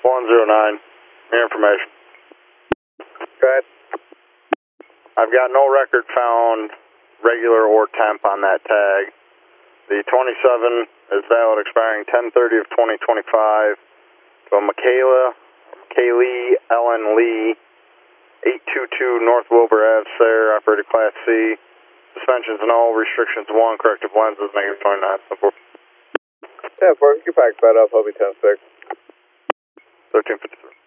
109, your information. Go ahead. I've got no record found, regular or temp, on that tag. The 27 is valid, expiring 10/30 of 2025. To a Kaylee Ellen Lee, 822 North Wilbur Ave, Sayre, operated Class C. Suspensions no, restrictions 1, corrective lenses -29. 10-4, get back fed up, I'll be 10-6. 1353.